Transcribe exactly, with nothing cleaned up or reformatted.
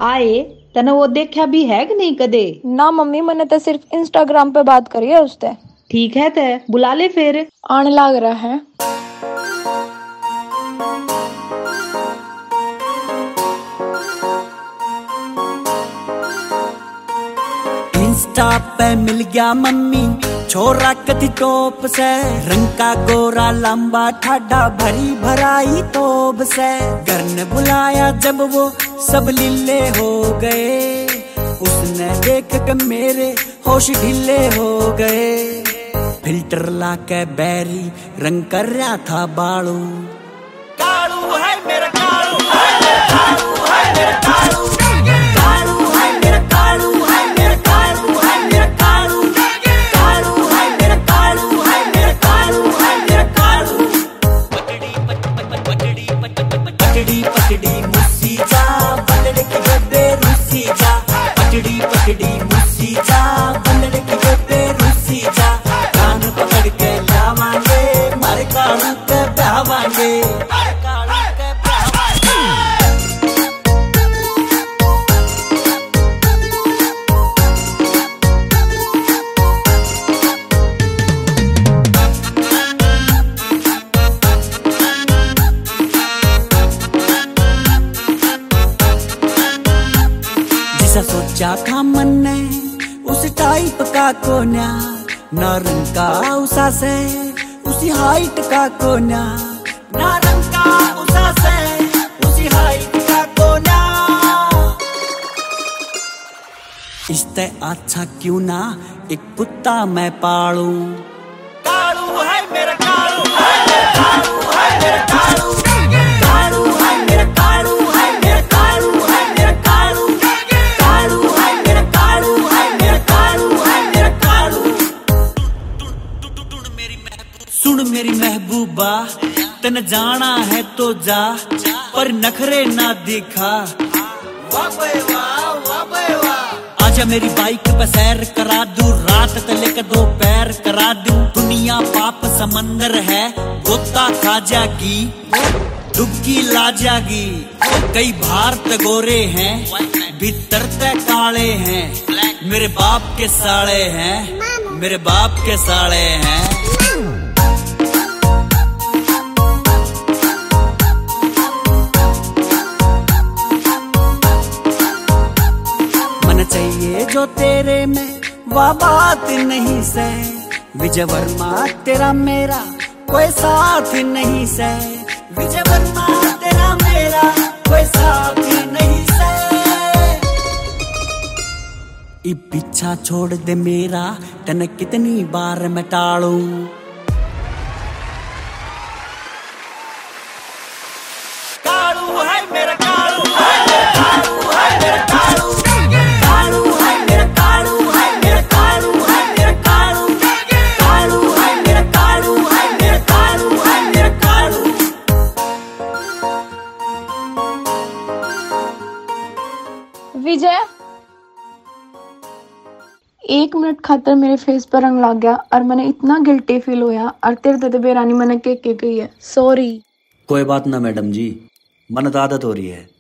आए तने वो देखा भी है कि नहीं कदे? ना मम्मी, मैंने तो सिर्फ इंस्टाग्राम पे बात करी है उससे। ठीक है ते बुला ले फिर। आने लग रहा है। इंस्टा पे मिल गया मम्मी छोरा कति टोप से, रंग का गोरा लंबा ठाडा भरी भराई तोब से। घर ने बुलाया जब वो सब लीले हो गए, उसने देख के मेरे होश ढीले हो गए। फिल्टर ला के बैरी रंग कर रहा था बालू। कालू है मेरा कालू, कालू है मेरा कालू, कालू है मेरा कालू, है मेरा कालू, है मेरा कालू, कालू है मेरा कालू, है मेरा कालू, है मेरा कालू। पकड़ी पकड़ी पकड़ी पकड़ी मुस्सी जा, बंदड़ की बेबे रुसी जा। पकड़ी पकड़ी मुस्सी जा, बंदड़ की बेबे रुसी जा। कान पकड़ के लावांगे, मारे कालू के बहावांगे, मारे कालू के बहावांगे। जिसा सोचा था मन ने उस टाइप का कोन्या, ना रंग का उसा से उसी हाइट का कोन्या, ना रंग का उसा से उसी हाइट का कोन्या। इससे अच्छा क्यों ना एक कुत्ता मैं पालूं। कालू है मेरा कालू, है मेरा कालू, है मेरा कालू, कालू है मेरा कालू, है मेरा कालू, है मेरा कालू, कालू है मेरा कालू, है मेरा कालू, है मेरा कालू। सुन मेरी महबूबा, तन जाना है तो जा, पर नखरे ना दिखा। वाह बे वाह, वाह बे वाह। आजा मेरी बाइक पे सैर करा दूं, रात तले के दो पैर करा दूं। दुनिया पाप समंदर है, गोता खा जागी, डुबकी ला जागी। कई भारत गोरे हैं, भीतर ते काले हैं, मेरे बाप के साले हैं, मेरे बाप के साले हैं। मन चाहिए जो तेरे में वह बात नहीं से, विजय वर्मा तेरा मेरा कोई साथ नहीं से, विजय वर्मा तेरा मेरा कोई साथ नहीं से। ई पीछा छोड़ दे मेरा, तने कितनी बार मैं टालूं। कालू है मेरा कालू, है मेरा कालू, है मेरा कालू, कालू है मेरा कालू, है मेरा कालू, है मेरा कालू, कालू है मेरा कालू, है मेरा कालू, है मेरा कालू। विजय, एक मिनट खातर मेरे फेस पर रंग लग गया और मैंने इतना गिल्टी फील होया, और तेरे ते बेरानी मैंने के के गई है। सॉरी। कोई बात ना मैडम जी, मन आदत हो रही है।